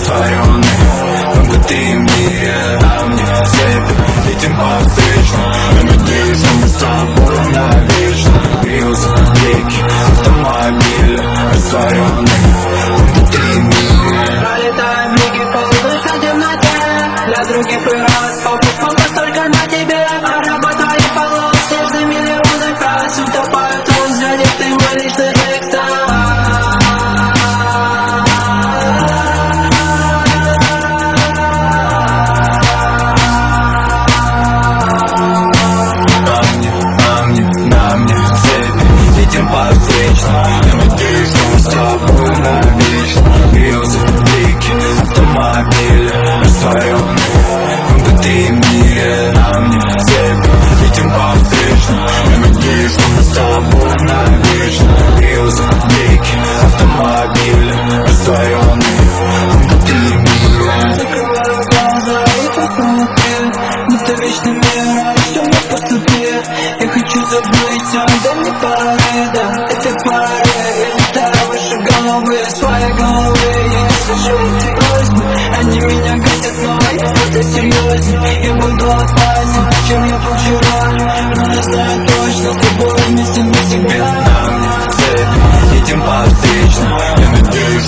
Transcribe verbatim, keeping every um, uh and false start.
растворенный в бытым мире. А мне цепь, этим повстречно. Я надеюсь, что мы с тобой навечно. Грелся реки, автомобиль растворенный в бытым мире. Пролетаем реки, полночь в темноте. Для других и раз фокус, фокус только на тебе. А работа твоих полос, снежный миллионы фраз утопают в взгляде, ты мой личный экстаз. Я надеюсь, что мы с тобой навечно. Грелся реки, автомобиль растворенный в бытым мире. А мне цепь, летим повстречно. Я надеюсь, что мы с тобой навечно. Грелся реки, автомобиль растворенный в бытым мире. Закрываю глаза и посмотрю, будто вечный мир, а еще мне пустоте. Я хочу забыть все, дай мне поры, да, это поры. Я летаю выше головы, своей головы. Я не слышу эти просьбы, они меня гасят, но я буду серьезен. Я буду опасен, чем я был вчера. Но я знаю точно, с тобой вместе навсегда. На мне цепь, едем по встречным. Я надеюсь,